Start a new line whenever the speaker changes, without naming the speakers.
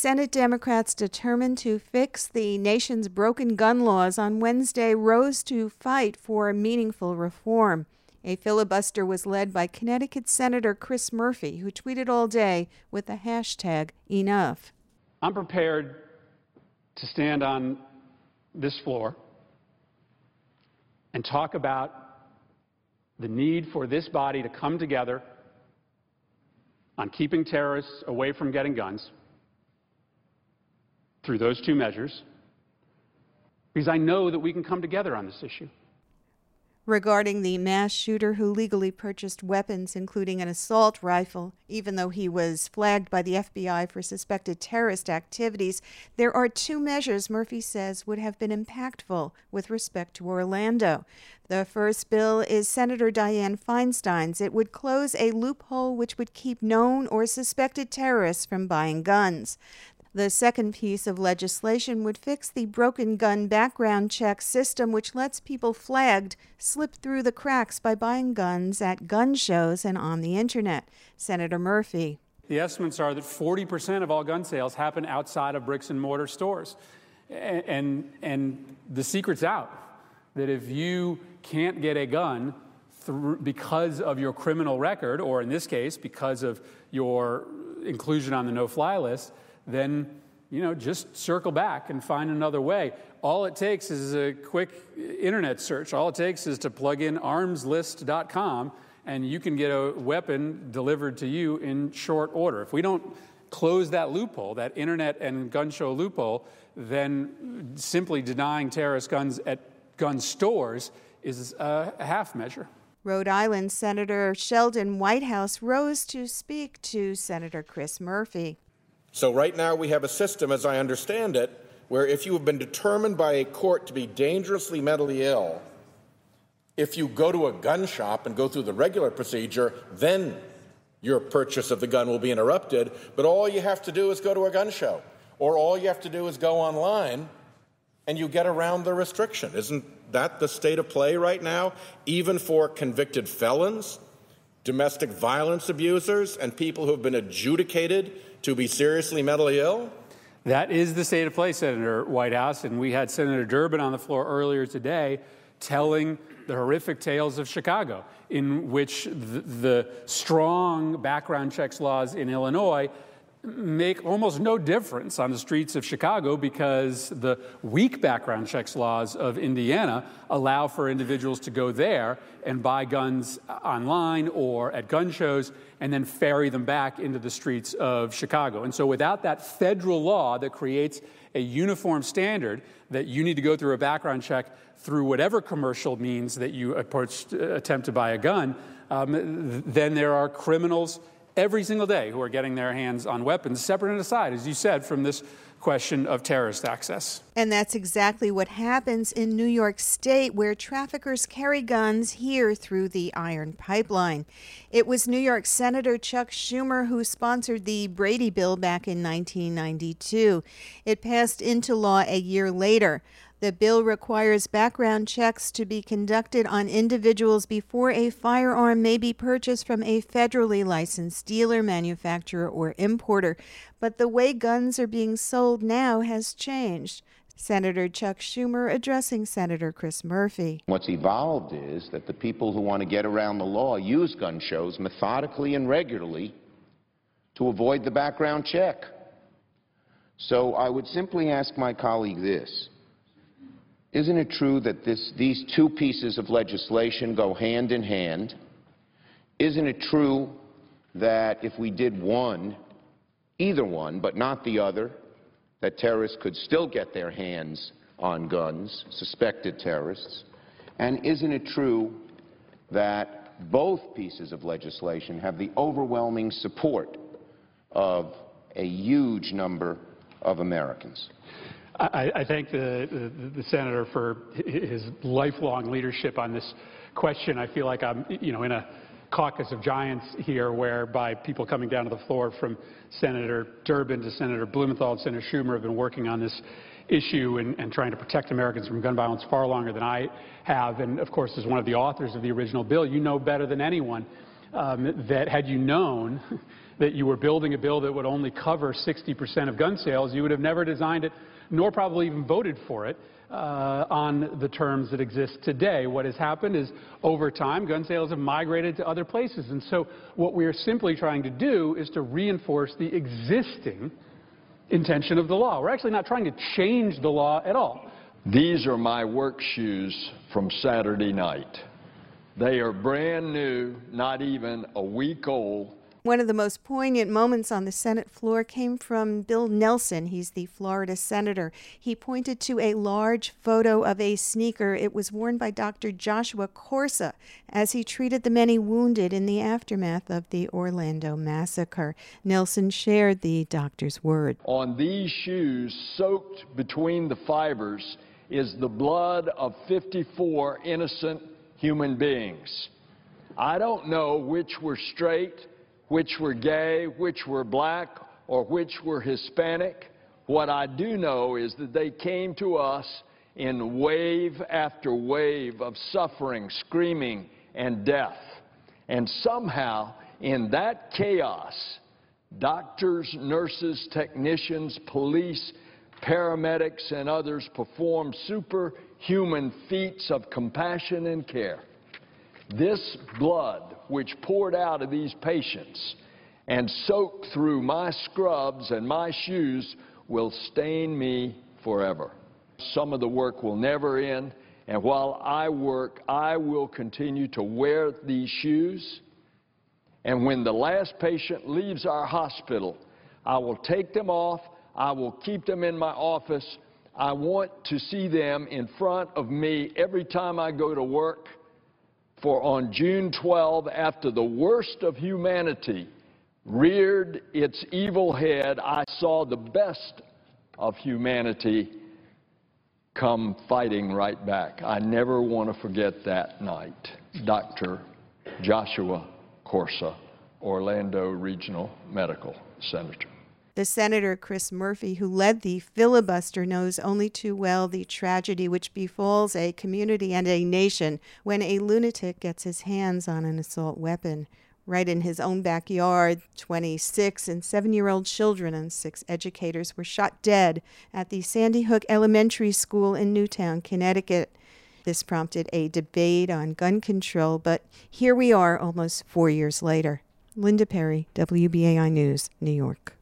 Senate Democrats determined to fix the nation's broken gun laws on Wednesday rose to fight for meaningful reform. A filibuster was led by Connecticut Senator Chris Murphy, who tweeted all day with the hashtag #Enough.
I'm prepared to stand on this floor and talk about the need for this body to come together on keeping terrorists away from getting guns through those two measures, because I know that we can come together on this issue.
Regarding the mass shooter who legally purchased weapons, including an assault rifle, even though he was flagged by the FBI for suspected terrorist activities, there are two measures Murphy says would have been impactful with respect to Orlando. The first bill is Senator Dianne Feinstein's. It would close a loophole which would keep known or suspected terrorists from buying guns. The second piece of legislation would fix the broken gun background check system, which lets people flagged slip through the cracks by buying guns at gun shows and on the Internet. Senator Murphy.
The estimates are that 40% of all gun sales happen outside of bricks and mortar stores. And the secret's out, that if you can't get a gun because of your criminal record, or in this case, because of your inclusion on the no-fly list, then, just circle back and find another way. All it takes is a quick internet search. All it takes is to plug in armslist.com, and you can get a weapon delivered to you in short order. If we don't close that loophole, that internet and gun show loophole, then simply denying terrorist guns at gun stores is a half measure.
Rhode Island Senator Sheldon Whitehouse rose to speak to Senator Chris Murphy.
So right now we have a system, as I understand it, where if you have been determined by a court to be dangerously mentally ill, if you go to a gun shop and go through the regular procedure, then your purchase of the gun will be interrupted. But all you have to do is go to a gun show, or all you have to do is go online, and you get around the restriction. Isn't that the state of play right now, even for convicted felons, domestic violence abusers, and people who have been adjudicated to be seriously mentally ill?
That is the state of play, Senator Whitehouse, and we had Senator Durbin on the floor earlier today telling the horrific tales of Chicago, in which the strong background checks laws in Illinois make almost no difference on the streets of Chicago because the weak background checks laws of Indiana allow for individuals to go there and buy guns online or at gun shows and then ferry them back into the streets of Chicago. And so without that federal law that creates a uniform standard that you need to go through a background check through whatever commercial means that you attempt to buy a gun, then there are criminals every single day who are getting their hands on weapons, separate and aside, as you said, from this question of terrorist access.
And that's exactly what happens in New York State, where traffickers carry guns here through the iron pipeline. It was New York Senator Chuck Schumer who sponsored the Brady bill back in 1992. It passed into law a year later. The bill requires background checks to be conducted on individuals before a firearm may be purchased from a federally licensed dealer, manufacturer, or importer. But the way guns are being sold now has changed. Senator Chuck Schumer addressing Senator Chris Murphy.
What's evolved is that the people who want to get around the law use gun shows methodically and regularly to avoid the background check. So I would simply ask my colleague this. Isn't it true that these two pieces of legislation go hand in hand? Isn't it true that if we did one, either one, but not the other, that terrorists could still get their hands on guns, suspected terrorists? And isn't it true that both pieces of legislation have the overwhelming support of a huge number of Americans?
I thank the senator for his lifelong leadership on this question. I feel like I'm, in a caucus of giants here, whereby people coming down to the floor from Senator Durbin to Senator Blumenthal and Senator Schumer have been working on this issue and trying to protect Americans from gun violence far longer than I have. And, of course, as one of the authors of the original bill, you know better than anyone that had you known that you were building a bill that would only cover 60% of gun sales, you would have never designed it, nor probably even voted for it on the terms that exist today. What has happened is, over time, gun sales have migrated to other places. And so what we are simply trying to do is to reinforce the existing intention of the law. We're actually not trying to change the law at all.
These are my work shoes from Saturday night. They are brand new, not even a week old.
One of the most poignant moments on the Senate floor came from Bill Nelson. He's the Florida senator. He pointed to a large photo of a sneaker. It was worn by Dr. Joshua Corsa as he treated the many wounded in the aftermath of the Orlando massacre. Nelson shared the doctor's word.
On these shoes, soaked between the fibers, is the blood of 54 innocent human beings. I don't know which were straight, which were gay, which were black, or which were Hispanic. What I do know is that they came to us in wave after wave of suffering, screaming, and death. And somehow, in that chaos, doctors, nurses, technicians, police, paramedics, and others performed superhuman feats of compassion and care. This blood, which poured out of these patients and soaked through my scrubs and my shoes, will stain me forever. Some of the work will never end, and while I work, I will continue to wear these shoes. And when the last patient leaves our hospital, I will take them off. I will keep them in my office. I want to see them in front of me every time I go to work. For on June 12, after the worst of humanity reared its evil head, I saw the best of humanity come fighting right back. I never want to forget that night. Dr. Joshua Corsa, Orlando Regional Medical Senator.
The Senator Chris Murphy, who led the filibuster, knows only too well the tragedy which befalls a community and a nation when a lunatic gets his hands on an assault weapon. Right in his own backyard, 26 and 7-year-old children and 6 educators were shot dead at the Sandy Hook Elementary School in Newtown, Connecticut. This prompted a debate on gun control, but here we are almost 4 years later. Linda Perry, WBAI News, New York.